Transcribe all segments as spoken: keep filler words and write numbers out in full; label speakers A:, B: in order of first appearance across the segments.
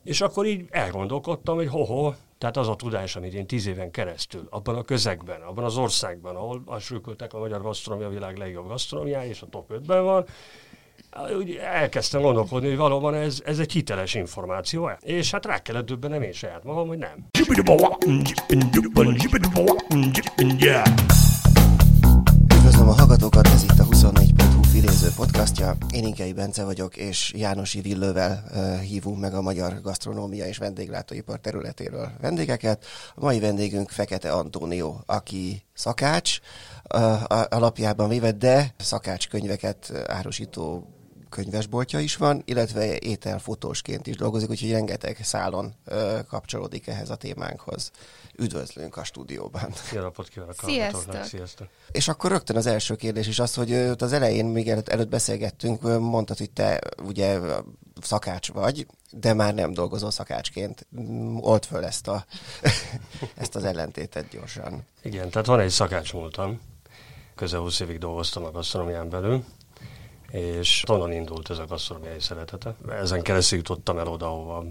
A: És akkor így elgondolkodtam, hogy ho-ho, tehát az a tudás, amit én tíz éven keresztül, abban a közegben, abban az országban, ahol elsülkültek a magyar gasztronómia a világ legjobb gasztronómiája, és a top ötben van, úgy elkezdtem gondolkodni, hogy valóban ez, ez egy hiteles információ. És hát rá kellett döbbenem én saját magam, hogy nem.
B: Üdvözlöm a hallgatókat, ez itt a huszonnégy pont hu filéző podcastja. Én Inkei Bence vagyok, és Jánosi Villővel uh, hívunk meg a magyar gasztronómia és vendéglátóipar területéről vendégeket. A mai vendégünk Fekete Antónió, aki szakács uh, alapjában véve, de szakácskönyveket árusító könyvesboltja is van, illetve ételfotósként is dolgozik, úgyhogy rengeteg szálon ö, kapcsolódik ehhez a témánkhoz. Üdvözlünk a stúdióban.
A: Jó napot kívánok!
C: Sziasztok!
A: Sziasztok!
B: És akkor rögtön az első kérdés is az, hogy az elején, még előtt, előtt beszélgettünk, mondtad, hogy te ugye szakács vagy, de már nem dolgozol szakácsként. Old föl ezt, a, ezt az ellentétet gyorsan.
A: Igen, tehát van egy szakácsmúltam. Közel húsz évig dolgoztam a gasztronómián belül, és onnan indult ez a gasztronómiai szeretete. Ezen keresztül jutottam el oda, ahova,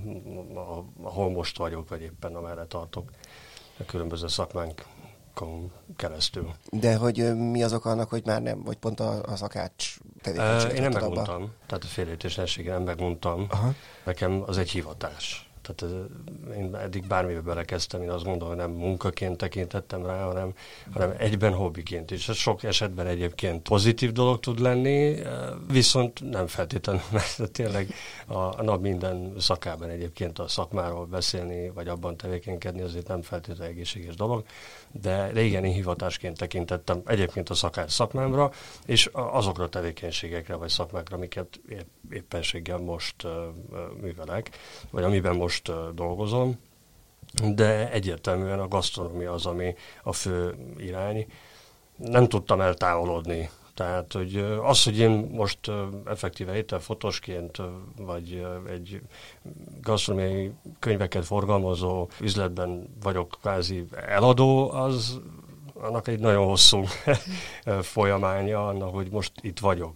A: ahol most vagyok, vagy éppen amerre tartok, a különböző szakmánkon keresztül.
B: De hogy mi az oka annak, hogy már nem, vagy pont a, a szakács tevékenységet?
A: Én nem meguntam, tehát a félreértésnél nem meguntam. Aha. Nekem az egy hivatás. Tehát én eddig bármibe belekezdtem, én azt gondolom, hogy nem munkaként tekintettem rá, hanem, hanem egyben hobbiként is. Ez sok esetben egyébként pozitív dolog tud lenni, viszont nem feltétlenül, mert tényleg a, a nap minden szakában egyébként a szakmáról beszélni, vagy abban tevékenykedni, azért nem feltétlenül egészséges dolog, de, de igen, én hivatásként tekintettem egyébként a szakács szakmámra, és azokra a tevékenységekre, vagy szakmákra, amiket épp, éppenséggel most uh, művelek, vagy amiben most most uh, dolgozom, de egyértelműen a gasztronómia az, ami a fő irány. Nem tudtam eltávolodni. Tehát, hogy uh, az, hogy én most uh, effektíve ételfotósként, uh, vagy uh, egy gasztronómiai könyveket forgalmazó üzletben vagyok kvázi eladó, az annak egy nagyon hosszú folyamánya, annak, hogy most itt vagyok.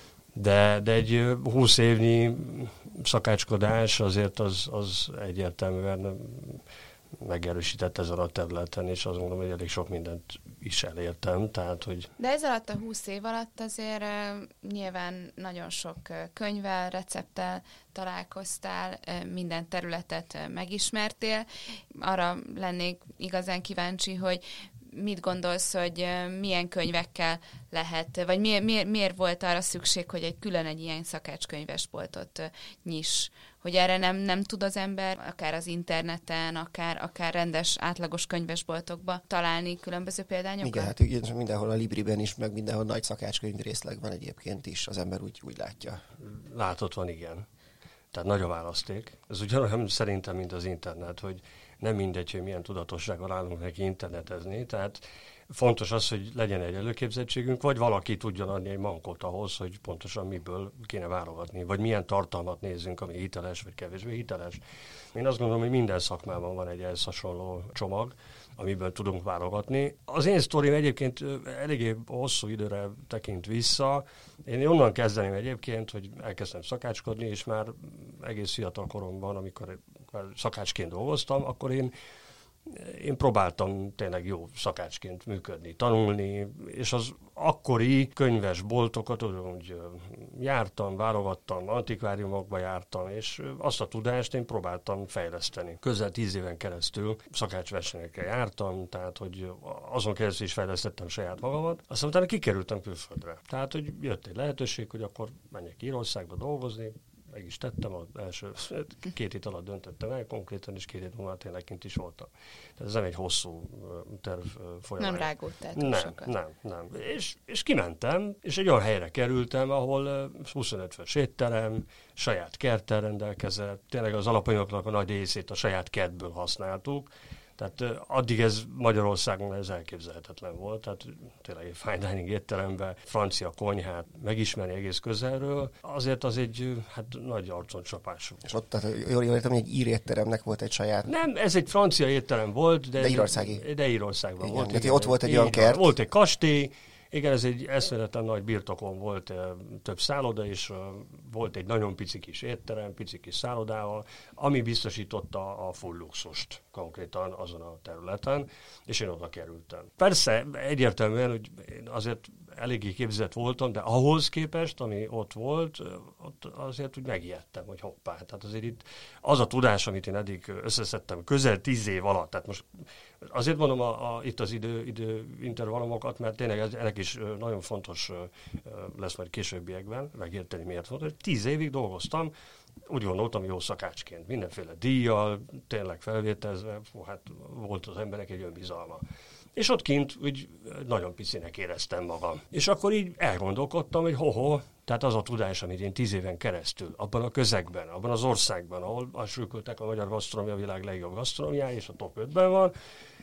A: De, de egy húsz évnyi szakácskodás azért az, az egyértelműen megerősített ezen a területen, és azt gondolom, hogy elég sok mindent is elértem. Tehát, hogy...
C: De ez alatt a húsz év alatt azért uh, nyilván nagyon sok uh, könyvvel, recepttel találkoztál, uh, minden területet uh, megismertél. Arra lennék igazán kíváncsi, hogy mit gondolsz, hogy milyen könyvekkel lehet, vagy miért, miért, miért volt arra szükség, hogy egy külön egy ilyen szakácskönyvesboltot nyis? Hogy erre nem, nem tud az ember, akár az interneten, akár, akár rendes, átlagos könyvesboltokba találni különböző példányokat?
B: Igen, hát mindenhol a Libriben is, meg mindenhol nagy szakácskönyv részleg van egyébként is, az ember úgy, úgy látja.
A: Látott van, igen. Tehát nagy a választék. Ez ugyanolyan szerintem, mint az internet, hogy nem mindegy, hogy milyen tudatossággal állunk neki internetezni, tehát fontos az, hogy legyen egy előképzettségünk, vagy valaki tudjon adni egy mankot ahhoz, hogy pontosan miből kéne válogatni, vagy milyen tartalmat nézzünk, ami hiteles, vagy kevésbé hiteles. Én azt gondolom, hogy minden szakmában van egy ehhez hasonló csomag, amiből tudunk válogatni. Az én sztorim egyébként eléggé hosszú időre tekint vissza. Én onnan kezdeném egyébként, hogy elkezdtem szakácskodni, és már egész fiatal koromban, amikor szakácsként dolgoztam, akkor én, én próbáltam tényleg jó szakácsként működni, tanulni, és az akkori könyvesboltokat, tudom, hogy jártam, válogattam, antikváriumokba jártam, és azt a tudást én próbáltam fejleszteni. Közel tíz éven keresztül szakácsversenyekre jártam, tehát hogy azon keresztül is fejlesztettem saját magamat. Aztán utána kikerültem külföldre. Tehát, hogy jött egy lehetőség, hogy akkor menjek Írországba dolgozni, meg is tettem, az első két hét alatt döntöttem el konkrétan, és két hét múlva tényleg kint is voltam. Tehát ez nem egy hosszú terv folyamány.
C: Nem rágódtál túl
A: nem,
C: sokat.
A: Nem, nem. És, és kimentem, és egy olyan helyre kerültem, ahol huszonöt fős étterem, saját kerttel rendelkezett, tényleg az alapanyagoknak a nagy részét a saját kertből használtuk. Tehát addig ez Magyarországon ez elképzelhetetlen volt, tehát tényleg egy fine dining étteremben francia konyhát megismerni egész közelről, azért az egy hát nagy arconcsapás.
B: És ott, tehát jól értem, hogy egy ír étteremnek volt egy saját...
A: Nem, ez egy francia étterem volt, de,
B: de írországi.
A: De Írországban
B: igen,
A: volt.
B: Tehát igen, ott volt egy olyan kert.
A: Volt egy kastély, Igen, ez egy eszméletlen nagy birtokon volt, több szálloda, és volt egy nagyon pici kis étterem, pici kis szállodával, ami biztosította a full luxust konkrétan azon a területen, és én oda kerültem. Persze, egyértelműen, hogy én azért eléggé képzett voltam, de ahhoz képest, ami ott volt, ott azért úgy megijedtem, hogy hoppá. Tehát azért itt az a tudás, amit én eddig összeszedtem közel tíz év alatt, tehát most azért mondom a, a, itt az idő, idő intervallumokat, mert tényleg ez, ennek is nagyon fontos lesz majd későbbiekben, megérteni miért fontos. Tíz évig dolgoztam, úgy gondoltam, jó szakácsként, mindenféle díjjal, tényleg felvételezve, hát volt az emberek egy önbizalma. És ott kint úgy nagyon picinek éreztem magam. És akkor így elgondolkodtam, hogy hoho, tehát az a tudás, amit én tíz éven keresztül, abban a közegben, abban az országban, ahol asülköltek a magyar gasztronómia, a világ legjobb gasztronómiája, és a top ötben van,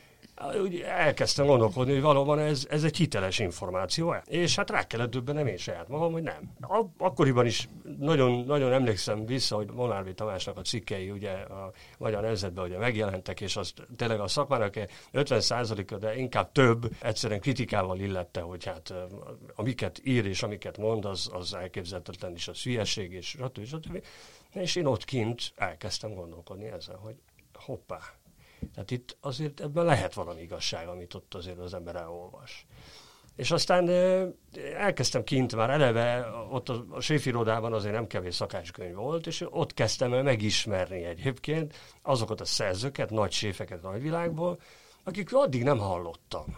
A: úgy elkezdtem gondolkodni, hogy valóban ez, ez egy hiteles információ. És hát rá kellett döbbenem én saját magam, hogy nem. Akkoriban is nagyon, nagyon emlékszem vissza, hogy Molnár V. Tamásnak a cikkei ugye a Magyar Nemzetben ugye megjelentek, és az tényleg a szakmának ötven százaléka, de inkább több egyszerűen kritikával illette, hogy hát amiket ír és amiket mond, az, az elképzelhetetlen is, az hülyeség, és stb. stb. És én ott kint elkezdtem gondolkodni ezzel, hogy hoppá. Tehát itt azért ebben lehet valami igazság, amit ott azért az ember elolvas. És aztán elkezdtem kint már eleve, ott a, a séfirodában azért nem kevés szakácskönyv volt, és ott kezdtem el megismerni egyébként azokat a szerzőket, nagy séfeket a nagyvilágból, akikről addig nem hallottam.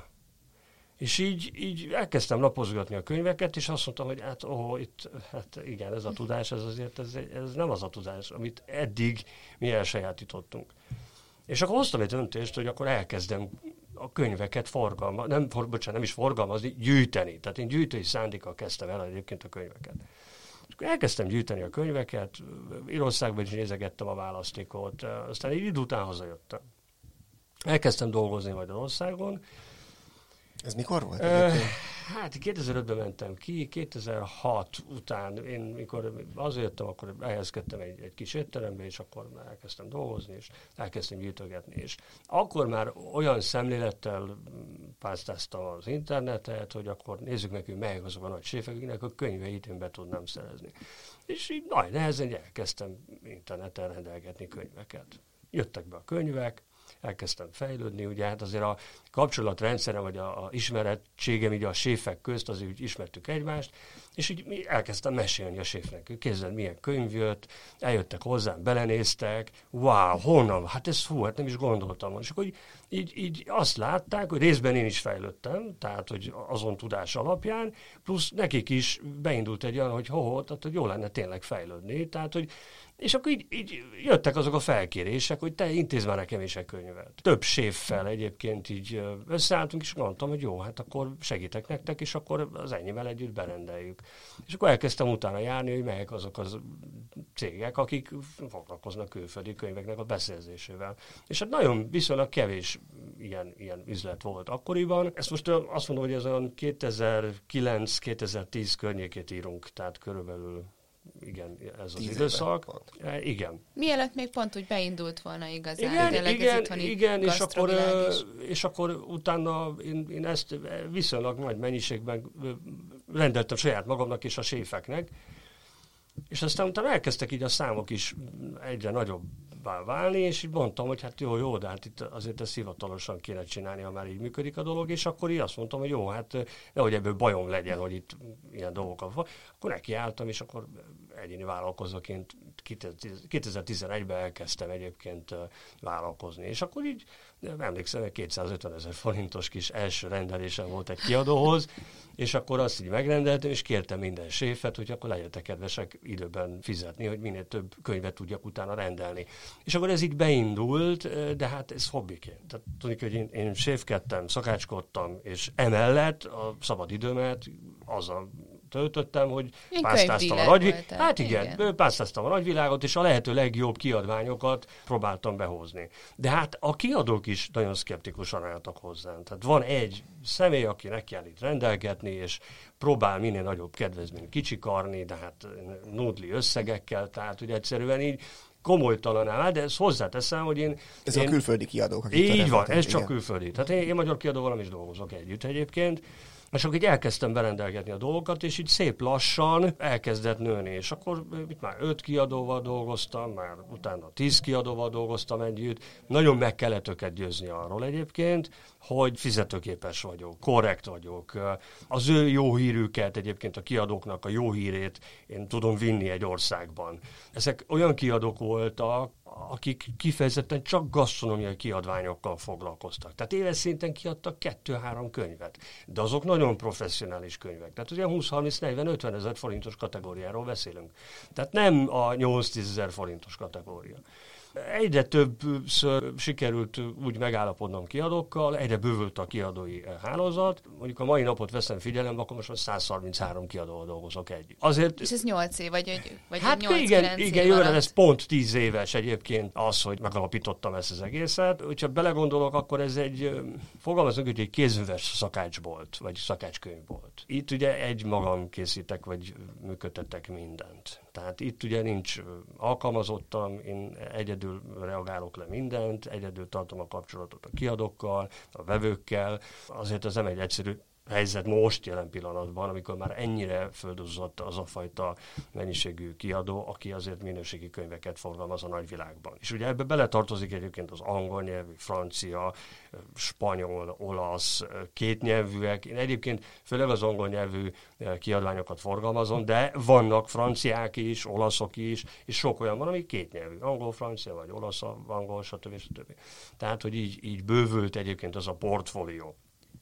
A: És így, így elkezdtem lapozgatni a könyveket, és azt mondtam, hogy hát, ó, itt, hát igen, ez a tudás, ez azért, ez, ez nem az a tudás, amit eddig mi elsajátítottunk. És akkor hoztam egy döntést, hogy akkor elkezdem a könyveket forgalmazni, nem, for, bocsánat, nem is forgalmazni, gyűjteni. Tehát én gyűjtői szándékkal kezdtem el egyébként a könyveket. És akkor elkezdtem gyűjteni a könyveket, Írországban is nézegettem a választékot, aztán egy idő után hazajöttem. Elkezdtem dolgozni Magyarországon.
B: Ez mikor volt?
A: Uh, hát kétezer-ötben mentem ki, kétezer-hat után, én mikor azért jöttem, akkor elhelyezkedtem egy, egy kis étterembe, és akkor elkezdtem dolgozni, és elkezdtem gyűjtögetni. És akkor már olyan szemlélettel pásztáztam az internetet, hogy akkor nézzük meg, hogy melyek azok a nagy séfek, akiknek a könyveit én be tudnám szerezni. És így nagy nehezen elkezdtem interneten rendelgetni könyveket. Jöttek be a könyvek, elkezdtem fejlődni, ugye hát azért a kapcsolatrendszerem, vagy a, a ismerettségem így a séfek közt, azért úgy ismertük egymást, és így elkezdtem mesélni a séfnek. Képzeld, milyen könyv jött, eljöttek hozzám, belenéztek, wow, honnan? Hát ez hú, hát nem is gondoltam. És akkor így, így, így azt látták, hogy részben én is fejlődtem, tehát hogy azon tudás alapján, plusz nekik is beindult egy olyan, hogy ho, tehát hogy jó lenne tényleg fejlődni, tehát hogy és akkor így, így jöttek azok a felkérések, hogy te intézz már nekem is egy könyvet. Több séffel egyébként így összeálltunk, és mondtam, hogy jó, hát akkor segítek nektek, és akkor az ennyivel együtt berendeljük. És akkor elkezdtem utána járni, hogy melyek azok az cégek, akik foglalkoznak külföldi könyveknek a beszerzésével. És hát nagyon viszonylag kevés ilyen, ilyen üzlet volt akkoriban. Ezt most azt mondom, hogy ez olyan kétezer-kilenc kétezer-tíz környékét írunk, tehát körülbelül igen, ez az időszak. E, igen.
C: Mielőtt még pont úgy beindult volna igazán.
A: Igen,
C: tényleg
A: igen,
C: az
A: igen és, akkor, és akkor utána én, én ezt viszonylag nagy mennyiségben rendeltem saját magamnak és a séfeknek, és aztán utána elkezdtek így a számok is egyre nagyobbá válni, és így mondtam, hogy hát jó, jó, de hát itt azért ezt hivatalosan kéne csinálni, ha már így működik a dolog, és akkor így azt mondtam, hogy jó, hát nehogy ebből bajom legyen, hogy itt ilyen dolgok van. Akkor nekiálltam, és akkor egyéni vállalkozóként kétezer-tizenegyben elkezdtem egyébként vállalkozni, és akkor így emlékszem, hogy kétszázötven ezer forintos kis első rendelésem volt egy kiadóhoz, és akkor azt így megrendeltem, és kértem minden séfet, hogy akkor legyetek kedvesek időben fizetni, hogy minél több könyvet tudjak utána rendelni. És akkor ez így beindult, de hát ez hobbiként. Tehát tudjuk, hogy én, én séfkedtem, szakácskodtam, és emellett a szabad időmet azzal töltöttem, hogy pásztáztam a nagy... Hát igen, igen. pásztáztam a nagyvilágot, és a lehető legjobb kiadványokat próbáltam behozni. De hát a kiadók is nagyon szkeptikusan álltak hozzám. Tehát van egy személy, aki neki kell itt rendelgetni, és próbál minél nagyobb kedvezményt kicsikarni, de hát nódli összegekkel, tehát ugye egyszerűen így komolytalan áll, de ezt hozzáteszem, hogy én...
B: Ez
A: én,
B: a külföldi kiadók, akik
A: így van, ez csak külföldi. Tehát én, én magyar kiadóval nem is dolgozok együtt egyébként, És akkor így elkezdtem berendelgetni a dolgokat, és így szép lassan elkezdett nőni. És akkor itt már öt kiadóval dolgoztam, már utána tíz kiadóval dolgoztam együtt. Nagyon meg kellett őket győzni arról egyébként, hogy fizetőképes vagyok, korrekt vagyok. Az ő jó hírüket, egyébként a kiadóknak a jó hírét én tudom vinni egy országban. Ezek olyan kiadók voltak, akik kifejezetten csak gasztronómiai kiadványokkal foglalkoztak. Tehát éves szinten kiadtak kettő-három könyvet. De azok nagyon professzionális könyvek. Tehát ugye húsz-harminc-negyven-ötven ezer forintos kategóriáról beszélünk. Tehát nem a nyolc-tízezer forintos kategória. Egyre többször sikerült úgy megállapodnom kiadókkal, egyre bővült a kiadói hálózat. Mondjuk a mai napot veszem figyelembe, akkor most már száz harminchárom kiadóval dolgozok együtt. Azért,
C: és ez nyolc év, vagy, vagy
A: hát igen, igen, jövőre ez pont tíz éves egyébként az, hogy megalapítottam ezt az egészet. Hogyha belegondolok, akkor ez egy, fogalmazunk, hogy egy kézműves szakácsbolt, vagy szakácskönyvbolt. Itt ugye egy magam készítek, vagy működtetek mindent. Tehát itt ugye nincs alkalmazottam, én egyedül reagálok le mindent, egyedül tartom a kapcsolatot a kiadókkal, a vevőkkel. Azért ez nem egy egyszerű helyzet most jelen pillanatban, amikor már ennyire földuzzott az a fajta mennyiségű kiadó, aki azért minőségi könyveket forgalmaz a nagyvilágban. És ugye ebbe beletartozik egyébként az angol nyelvű, francia, spanyol, olasz, kétnyelvűek. Én egyébként főleg az angol nyelvű kiadványokat forgalmazom, de vannak franciák is, olaszok is, és sok olyan van, ami kétnyelvű. Angol, francia, vagy olasz, angol, stb. stb. Tehát, hogy így, így bővült egyébként az a portfólió.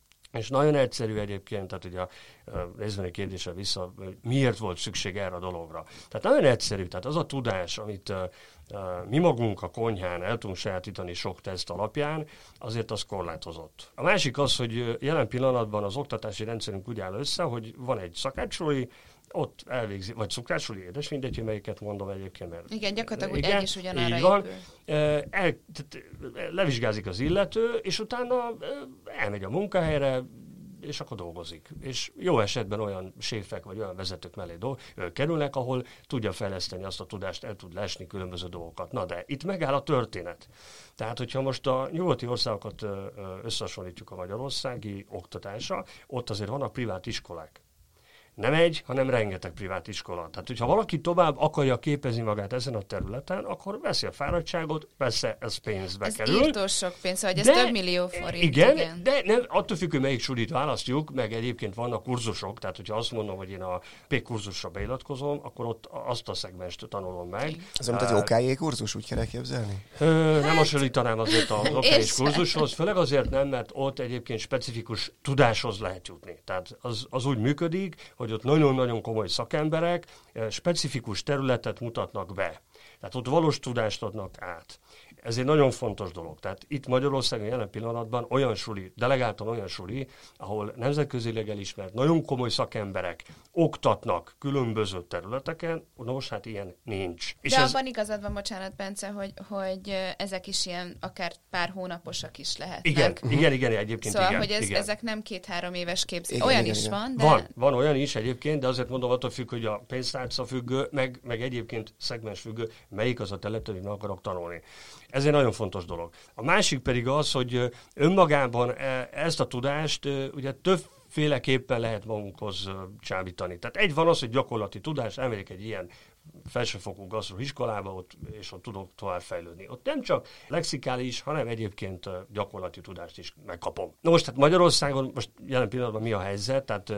A: És nagyon egyszerű egyébként, tehát ugye a részbeni kérdésre vissza, miért volt szükség erre a dologra. Tehát nagyon egyszerű, tehát az a tudás, amit uh, uh, mi magunk a konyhán el tudunk sajátítani sok teszt alapján, azért az korlátozott. A másik az, hogy jelen pillanatban az oktatási rendszerünk úgy áll össze, hogy van egy szakácsoli, ott elvégzi, vagy cukrácsoli, édes, mindegy, hogy melyiket mondom egyébként. Mert
C: igen, gyakorlatilag úgy egy is ugyanarra
A: így van. El, tehát levizsgázik az illető, és utána elmegy a munkahelyre, és akkor dolgozik. És jó esetben olyan séfek, vagy olyan vezetők mellé do- kerülnek, ahol tudja fejleszteni azt a tudást, el tud lesni különböző dolgokat. Na de itt megáll a történet. Tehát, hogyha most a nyugati országokat összehasonlítjuk a magyarországi oktatásra, ott azért vannak privát iskolák. Nem egy, hanem rengeteg privát iskola. Tehát, hogyha valaki tovább akarja képezni magát ezen a területen, akkor veszi a fáradtságot, persze ez pénzbe
C: ez
A: kerül.
C: Ez írtós sok pénz, hogy ez
A: de,
C: több millió forint.
A: Igen,
C: igen.
A: de nem, attól függ, hogy melyik sulit választjuk, meg egyébként vannak kurzusok, tehát hogyha azt mondom, hogy én a P kurzusra beiratkozom, akkor ott azt a szegmest tanulom meg.
B: Ez mint egy o ká jé kurzus, úgy kell elképzelni?
A: Ö, nem hasonlítanám azért az o ká jé kurzushoz, főleg azért nem, mert ott egyébként specifikus tudáshoz lehet jutni. Tehát az, az úgy működik, hogy ott nagyon-nagyon komoly szakemberek specifikus területet mutatnak be. Tehát ott valós tudást adnak át. Ez egy nagyon fontos dolog. Tehát itt Magyarországon jelen pillanatban olyan suli, delegáltan olyan suli, ahol nemzetközileg elismert, nagyon komoly szakemberek oktatnak különböző területeken, nos, hát ilyen nincs.
C: De
A: és
C: abban
A: ez...
C: igazad van, bocsánat, Bence, hogy, hogy ezek is ilyen akár pár hónaposak is lehetnek.
A: Igen, uh-huh. igen, igen, egyébként
C: szóval,
A: igen.
C: hogy ez,
A: igen.
C: ezek nem két-három éves képzés.
B: Igen,
C: Olyan
B: igen,
C: is
B: igen.
C: van, de...
A: Van, van olyan is egyébként, de azért mondom, attól függ, hogy a pénztárca függő, meg, meg egyébként szegmens függő, melyik az a terület, amit meg akarok tanulni. Ez egy nagyon fontos dolog. A másik pedig az, hogy önmagában ezt a tudást ugye többféleképpen lehet magunkhoz csábítani. Tehát egy van az, hogy gyakorlati tudás, elmegyek egy ilyen felsőfokú gasztroiskolába, ott, és ott tudok továbbfejlődni. Ott nem csak lexikális, hanem egyébként gyakorlati tudást is megkapom. Na most, tehát Magyarországon most jelen pillanatban mi a helyzet? Tehát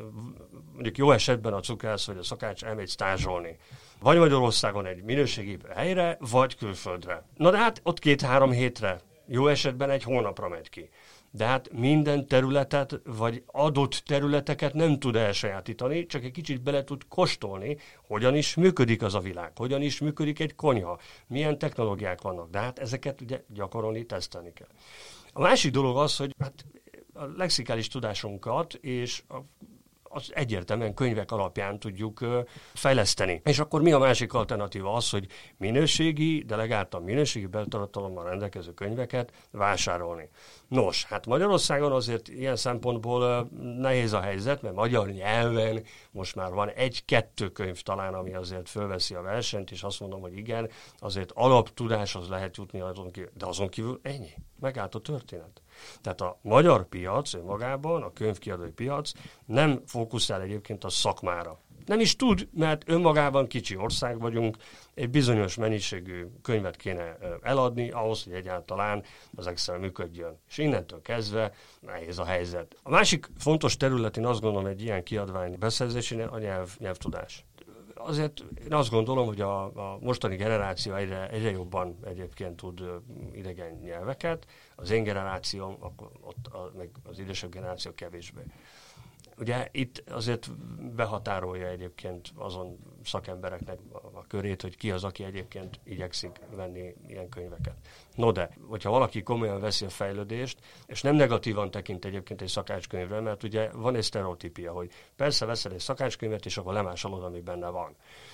A: mondjuk jó esetben a cukrász vagy a szakács elmegy stázsolni. Vagy Magyarországon egy minőségi helyre, vagy külföldre. Na de hát ott két-három hétre, jó esetben egy hónapra megy ki. De hát minden területet, vagy adott területeket nem tud elsajátítani, csak egy kicsit bele tud kóstolni, hogyan is működik az a világ, hogyan is működik egy konyha, milyen technológiák vannak. De hát ezeket ugye gyakorolni, tesztelni kell. A másik dolog az, hogy hát a lexikális tudásunkat és a az egyértelműen könyvek alapján tudjuk fejleszteni. És akkor mi a másik alternatíva? Az, hogy minőségi, de legalább minőségi beltartalommal rendelkező könyveket vásárolni. Nos, hát Magyarországon azért ilyen szempontból nehéz a helyzet, mert magyar nyelven most már van egy-kettő könyv talán, ami azért fölveszi a versenyt, és azt mondom, hogy igen, azért alaptudáshoz lehet jutni, azon kívül, de azon kívül ennyi. Megállt a történet. Tehát a magyar piac önmagában, a könyvkiadói piac nem fókuszál egyébként a szakmára. Nem is tud, mert önmagában kicsi ország vagyunk, egy bizonyos mennyiségű könyvet kéne eladni, ahhoz, hogy egyáltalán az Excel működjön. És innentől kezdve nehéz a helyzet. A másik fontos terület, én azt gondolom, egy ilyen kiadvány beszerzésénél a nyelv, nyelvtudás. Azért én azt gondolom, hogy a, a mostani generáció egyre, egyre jobban egyébként tud idegen nyelveket, az én generációm, ott a, meg az idősebb generáció kevésbé. Ugye itt azért behatárolja egyébként azon szakembereknek a körét, hogy ki az, aki egyébként igyekszik venni ilyen könyveket. No de, hogyha valaki komolyan veszi a fejlődést, és nem negatívan tekint egyébként egy szakácskönyvre, mert ugye van egy sztereotípia, hogy persze veszel egy szakácskönyvet, és akkor lemásolod, ami benne van.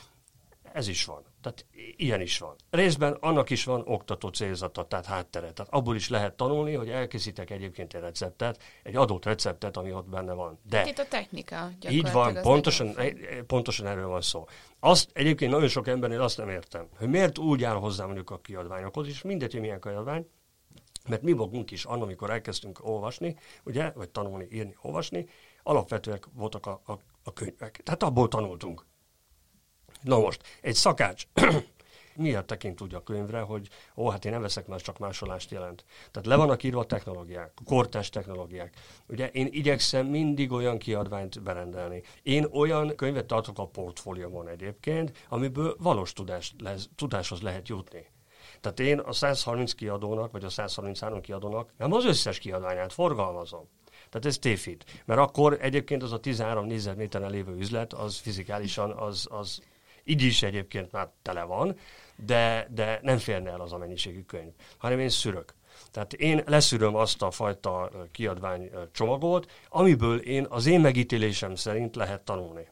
A: Ez is van. Tehát ilyen is van. Részben annak is van oktató célzata, tehát háttere. Tehát abból is lehet tanulni, hogy elkészítek egyébként egy receptet, egy adott receptet, ami ott benne van. De
C: itt a technika
A: így van, pontosan, pontosan erről van szó. Azt egyébként nagyon sok embernél azt nem értem, hogy miért úgy áll hozzá mondjuk a kiadványokhoz, és mindegy, hogy milyen kiadvány, mert mi magunk is, annak, amikor elkezdtünk olvasni, ugye, vagy tanulni, írni, olvasni, alapvetőek voltak a, a, a könyvek. Tehát abból tanultunk. Na most, egy szakács miért tekint úgy a könyvre, hogy ó, hát én nem veszek, mert csak másolást jelent. Tehát le vannak írva a technológiák, kortárs technológiák. Ugye én igyekszem mindig olyan kiadványt berendelni. Én olyan könyvet tartok a portfóliómon egyébként, amiből valós tudást lesz, tudáshoz lehet jutni. Tehát én a száz harminc kiadónak, vagy a száz harminchárom kiadónak nem az összes kiadványát forgalmazom. Tehát ez tévhit. Mert akkor egyébként az a tizenhárom négyzetméteren lévő üzlet, az fizikálisan, az, az így is egyébként már tele van, de, de nem férne el az a mennyiségű könyv, hanem én szűrök. Tehát én leszűröm azt a fajta kiadvány csomagot, amiből én az én megítélésem szerint lehet tanulni.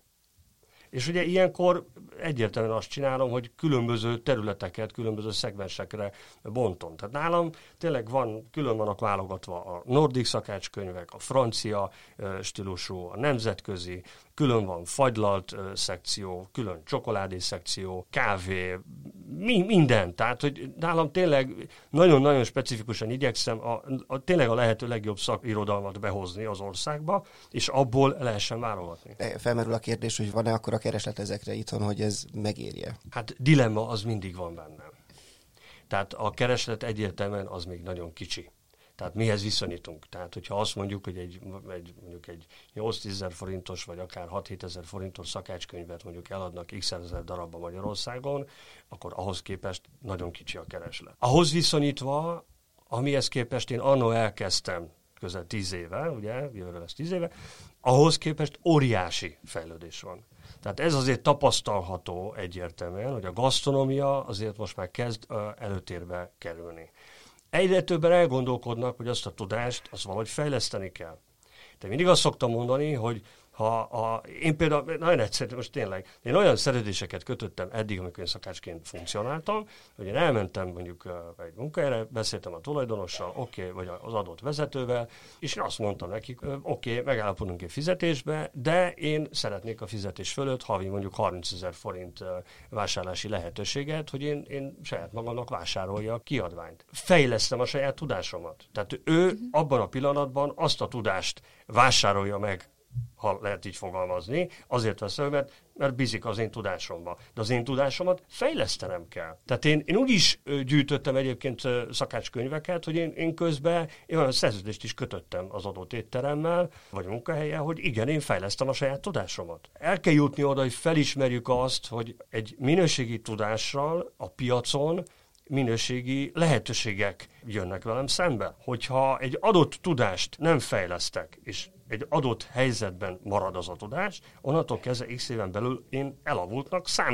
A: És ugye ilyenkor egyértelműen azt csinálom, hogy különböző területeket, különböző szegmensekre bontom. Tehát nálam tényleg van, külön vannak válogatva a nordik szakácskönyvek, a francia stílusú, a nemzetközi, külön van fagylalt szekció, külön csokoládé szekció, kávé, mi, minden. Tehát, hogy nálam tényleg nagyon-nagyon specifikusan igyekszem a, a, tényleg a lehető legjobb szakirodalmat behozni az országba, és abból lehessen válogatni.
B: Felmerül a kérdés, hogy van-e akkor a kereslet ezekre itthon, hogy ez megérje? Hát
A: dilemma az mindig van bennem. Tehát a kereslet egyértelműen az még nagyon kicsi. Tehát mihez viszonyítunk? Tehát, hogyha azt mondjuk, hogy egy, egy, mondjuk egy nyolc-tízezer forintos, vagy akár hat-hétezer forintos szakácskönyvet mondjuk eladnak x ezer darabba Magyarországon, akkor ahhoz képest nagyon kicsi a kereslet. Ahhoz viszonyítva, amihez képest én annó elkezdtem közel tíz éve, ugye, jövőre lesz tíz éve, ahhoz képest óriási fejlődés van. Tehát ez azért tapasztalható egyértelműen, hogy a gasztronómia azért most már kezd előtérbe kerülni. Egyre többen elgondolkodnak, hogy azt a tudást, azt valahogy fejleszteni kell. De mindig azt szoktam mondani, hogy ha a, én például, nagyon egyszerű, most tényleg, én olyan szerződéseket kötöttem eddig, amikor én szakácsként funkcionáltam, hogy én elmentem mondjuk egy munkahelyre, beszéltem a tulajdonossal, oké, okay, vagy az adott vezetővel, és én azt mondtam nekik, oké, okay, megállapodunk egy fizetésbe, de én szeretnék a fizetés fölött havi mondjuk harmincezer forint vásárlási lehetőséget, hogy én, én saját magamnak vásároljak kiadványt. Fejlesztem a saját tudásomat. Tehát ő abban a pillanatban azt a tudást vásárolja meg, ha lehet így fogalmazni, azért veszem, mert, mert bízik az én tudásomba. De az én tudásomat fejlesztenem kell. Tehát én, én úgy is gyűjtöttem egyébként szakácskönyveket, hogy én, én közben én olyan szerződést is kötöttem az adott étteremmel, vagy munkahelyen, hogy igen, én fejlesztem a saját tudásomat. El kell jutni oda, hogy felismerjük azt, hogy egy minőségi tudással a piacon minőségi lehetőségek jönnek velem szembe. Hogyha egy adott tudást nem fejlesztek, és egy adott helyzetben marad az a tudás, onnantól kezdve x éven belül én elavultnak számítok.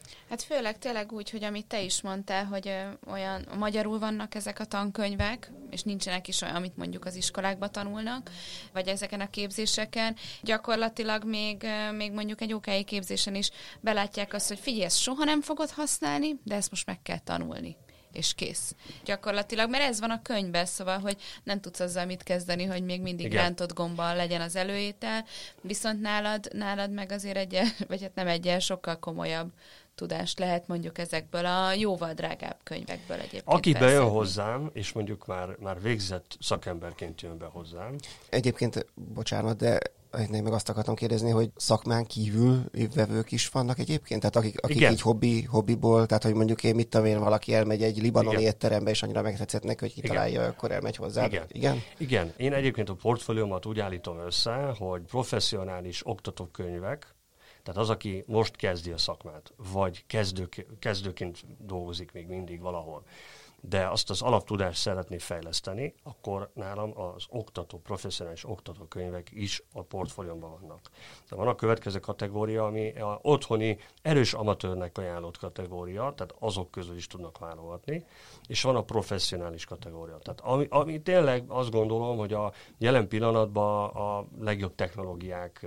C: Hát főleg tényleg úgy, hogy amit te is mondtál, hogy ö, olyan magyarul vannak ezek a tankönyvek, és nincsenek is olyan, amit mondjuk az iskolákban tanulnak, vagy ezeken a képzéseken. Gyakorlatilag még, ö, még mondjuk egy ókái képzésen is belátják azt, hogy figyelj, ezt soha nem fogod használni, de ezt most meg kell tanulni. És kész. Gyakorlatilag, mert ez van a könyvben, szóval, hogy nem tudsz azzal mit kezdeni, hogy még mindig Igen. rántott gombbal legyen az előétel, viszont nálad, nálad meg azért egy, vagy hát nem egy sokkal komolyabb tudást lehet mondjuk ezekből a jóval drágább könyvekből egyébként.
A: Aki bejön hozzám, és mondjuk már, már végzett szakemberként jön be hozzám.
B: Egyébként, bocsánat, de én meg azt akartam kérdezni, hogy szakmán kívül vevők is vannak egyébként? Tehát akik, akik így hobbi, hobbiból, tehát hogy mondjuk én mit tudom én, valaki elmegy egy libanoni Igen. étterembe, és annyira megtetszett neki, hogy kitalálja, Igen. akkor elmegy hozzá.
A: Igen.
B: Igen?
A: Igen. Én egyébként a portfóliómat úgy állítom össze, hogy professzionális oktatókönyvek, tehát az, aki most kezdi a szakmát, vagy kezdők, kezdőként dolgozik még mindig valahol, de azt az alaptudást szeretné fejleszteni, akkor nálam az oktató, professzionális oktatókönyvek is a portfóliómban vannak. De van a következő kategória, ami a otthoni erős amatőrnek ajánlott kategória, tehát azok közül is tudnak válogatni, és van a professzionális kategória. Tehát ami, ami tényleg azt gondolom, hogy a jelen pillanatban a legjobb technológiák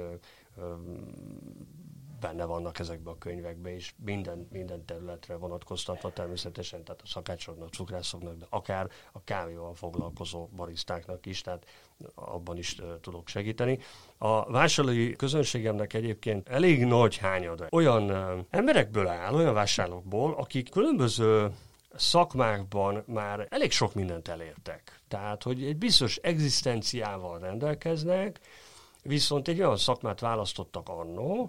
A: benne vannak ezekben a könyvekben, és minden, minden területre vonatkoztatva természetesen, tehát a szakácsoknak, cukrászoknak, de akár a kávéval foglalkozó barisztáknak is, tehát abban is uh, tudok segíteni. A vásárlói közönségemnek egyébként elég nagy hányada olyan uh, emberekből áll, olyan vásárlókból, akik különböző szakmákban már elég sok mindent elértek. Tehát, hogy egy biztos egzisztenciával rendelkeznek, viszont egy olyan szakmát választottak annó,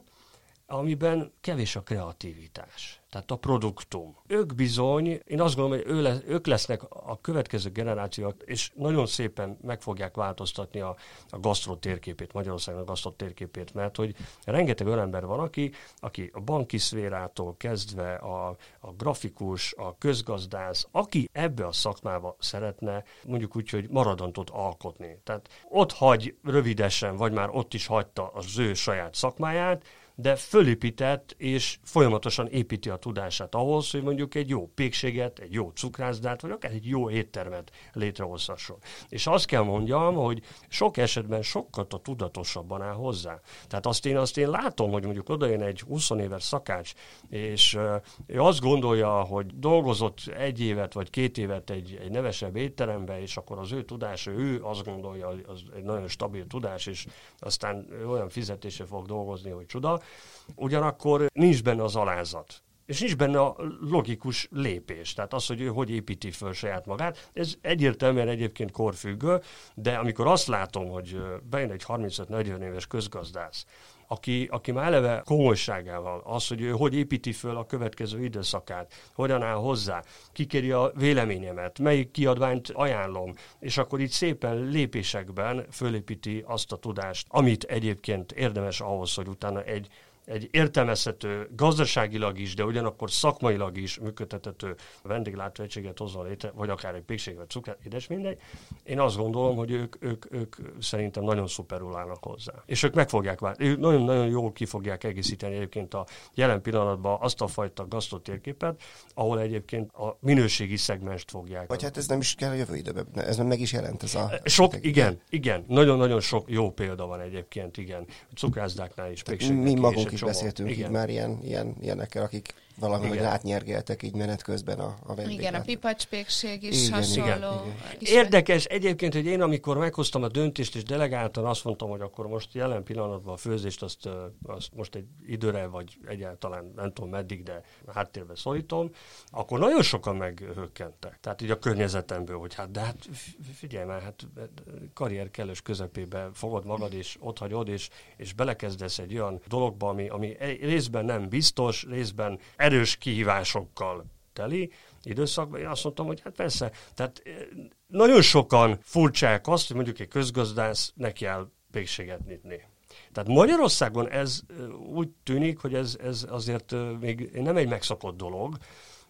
A: amiben kevés a kreativitás, tehát a produktum. Ők bizony, én azt gondolom, hogy ő lesz, ők lesznek a következő generációk, és nagyon szépen meg fogják változtatni a, a gasztró térképét, Magyarországon a gasztró térképét, mert hogy rengeteg olyan ember van, aki, aki a banki szférától kezdve a, a grafikus, a közgazdász, aki ebbe a szakmába szeretne, mondjuk úgy, hogy maradandót alkotni. Tehát ott hagy rövidesen, vagy már ott is hagyta az ő saját szakmáját, de fölépített és folyamatosan építi a tudását ahhoz, hogy mondjuk egy jó pékséget, egy jó cukrászdát, vagy akár egy jó éttermet létrehozhasson. És azt kell mondjam, hogy sok esetben sokkal tudatosabban áll hozzá. Tehát azt én, azt én látom, hogy mondjuk odajön egy húsz éves szakács, és uh, ő azt gondolja, hogy dolgozott egy évet vagy két évet egy, egy nevesebb étterembe, és akkor az ő tudása, ő azt gondolja, hogy az egy nagyon stabil tudás, és aztán olyan fizetésre fog dolgozni, hogy csuda. Ugyanakkor nincs benne az alázat, és nincs benne a logikus lépés. Tehát az, hogy ő hogy építi föl saját magát, ez egyértelműen egyébként korfüggő, de amikor azt látom, hogy bejön egy harmincöt-negyven éves közgazdász, aki, aki már eleve komolyságával, az, hogy ő hogy építi föl a következő időszakát, hogyan áll hozzá, kikéri a véleményemet, melyik kiadványt ajánlom, és akkor így szépen lépésekben fölépíti azt a tudást, amit egyébként érdemes ahhoz, hogy utána egy egy értelmezhető, gazdaságilag is, de ugyanakkor szakmailag is működtethető vendéglátóegységet hozzon létre, vagy akár egy pékség, vagy cukrát, édes mindegy. Én azt gondolom, hogy ők, ők, ők szerintem nagyon szuperul állnak hozzá. És ők meg fogják válni, ők nagyon-nagyon jól ki fogják egészíteni egyébként a jelen pillanatban azt a fajta gasztrotérképet, ahol egyébként a minőségi szegmest fogják.
B: Vagy hát ez nem is kell a jövő időben, ez meg is jelent ez a...
A: Sok, igen, igen. Nagyon-nagyon sok jó példa van egyébként, igen. Cukrászdáknál is, pékségnek
B: mi magunk is beszéltünk így már ilyen, ilyen, ilyenekkel, akik valahogy átnyergeltek így menet közben a, a vendéglát.
C: Igen, a pipacspékség is igen, hasonló. Igen,
A: igen. Érdekes egyébként, hogy én amikor meghoztam a döntést és delegáltan azt mondtam, hogy akkor most jelen pillanatban a főzést azt, azt most egy időre, vagy egyáltalán nem tudom meddig, de háttérbe szorítom, akkor nagyon sokan meghökkentek. Tehát így a környezetemből, hogy hát de hát figyelj már, hát karrier kellős közepébe fogod magad és ott hagyod, és, és belekezdesz egy olyan dologba, ami, ami részben nem biztos, részben erős kihívásokkal teli időszakban. Én azt mondtam, hogy hát persze, tehát nagyon sokan furcsák azt, hogy mondjuk egy közgazdász neki áll pékséget nyitni. Tehát Magyarországon ez úgy tűnik, hogy ez, ez azért még nem egy megszokott dolog.